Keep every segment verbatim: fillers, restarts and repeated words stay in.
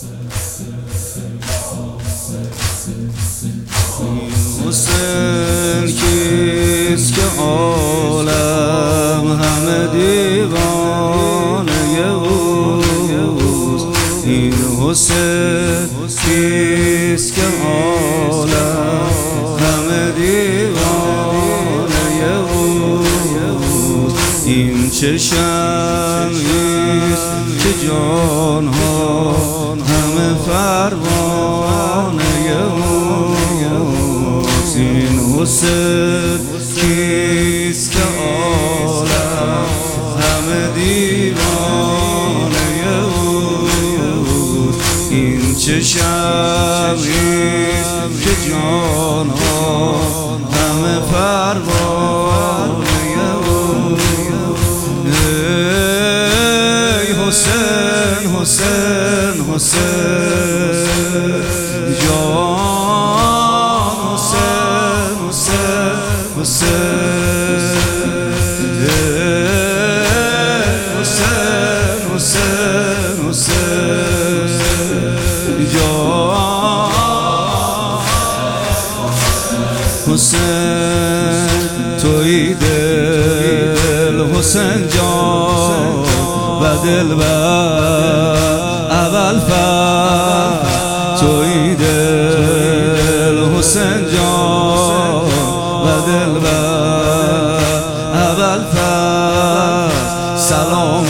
حسین کیست که عالم همه دیوانه اوست؟ این حسین کیست که عالم همه دیوانه اوست؟ این چه شمعیست که جانها همه پروانه اوست؟ این حسین کیست که عالم همه دیوانه اوست؟ این چه شمعیست که جانها همه پروانه اوست؟ ای حسین حسین حسین جان حسین حسین حسین حسین حسین حسین جان حسین توی دل حسین جان و دلبر اول فر توی دل حسین جان و دلبر اول فر سلام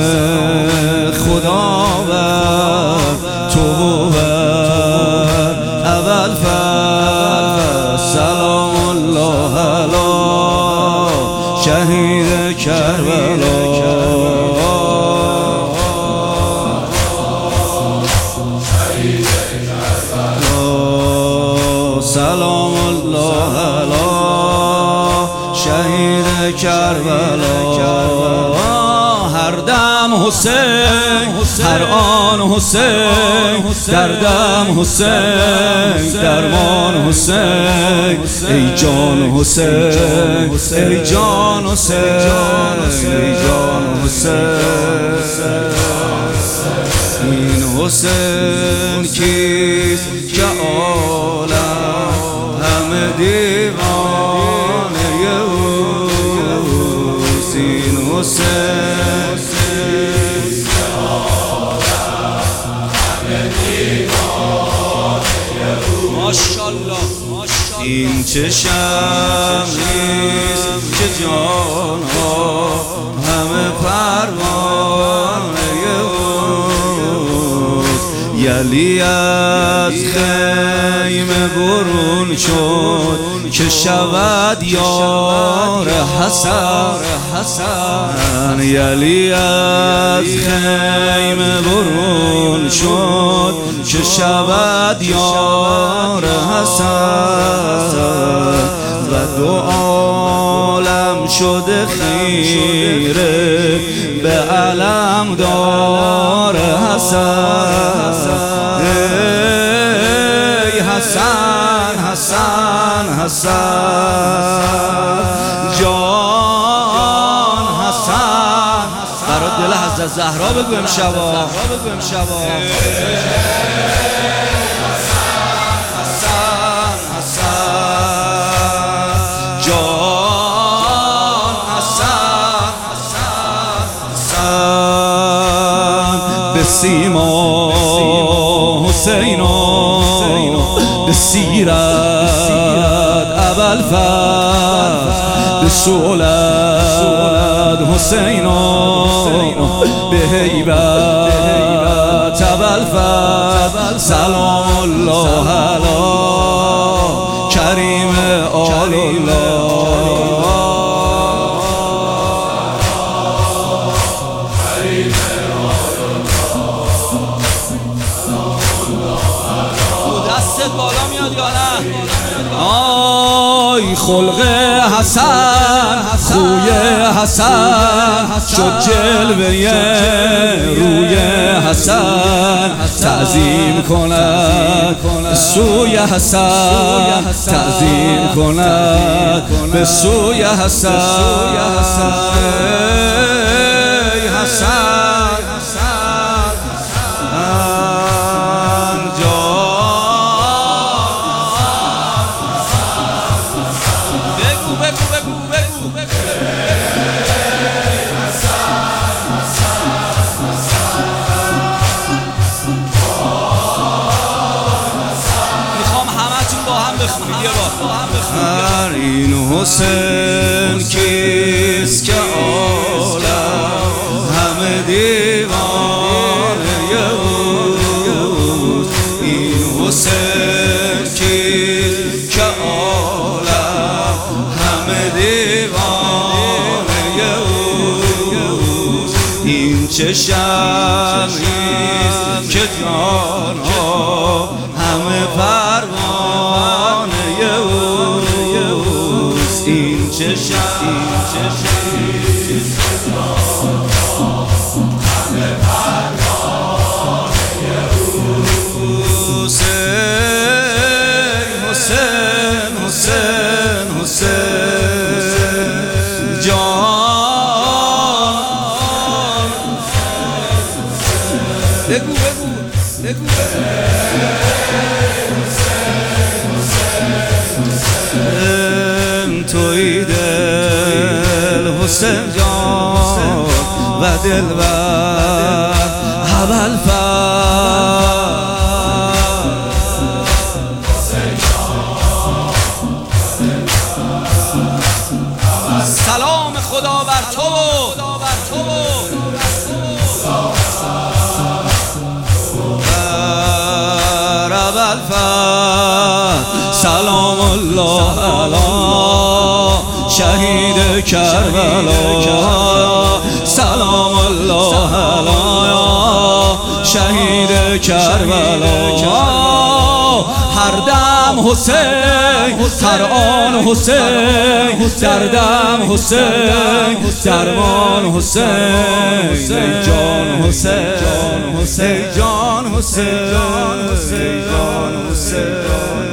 خدا بر تو بر اول فر سلام الله علی شهید کربلا سلام الله علی شهید کربلا هر دم حسین هر آن حسین در دم حسین درمان حسین ای جان حسین ای جان حسین ای جان حسین این حسین کیست که عالم همه دیوانه اوست؟ این حسین کیست که عالم همه دیوانه اوست؟ ماشاءالله این چه شمعیست که جانها همه پروانه یلی از خیمه برون شد که شود یار حسن یلی از خیمه برون شد که شود یار حسن و دو عالم شده خیره به علم دار حسن ای حسن حسن حسن جان حسن برای دل حضرت زهرا بگو امشبا حسن حسن جان حسن حسن به سیما حسینا به سیرت اول فر به صولت حسینا به هیبت اول فر سلام الله علی کریم آل الله بالا میاد یا نه؟ آی خلق حسن خوی حسن شد جلوه روی حسن تعظیم کند سوی حسن تعظیم کند به سوی حسن ای حسن حسین کیست که عالم همه دیوانه اوست؟ این حسین کیست که عالم همه دیوانه اوست؟ این چه شمعیست که جانها همه پروانه اوست؟ این چه شمعیست که جانها همه پروانه اوست؟ حسین حسین حسین جان بگو بگو بگو توی دل حسین جان و دلبر ابوالفضل. سلام خدا بر تو بر ابوالفضل. سلام الله علی شهید کربلا. سلام الله علی شهید کربلا. هر دم حسین هر آن حسین، در دم حسین درمان حسین. ای جان حسین ای جان حسین ای جان حسین.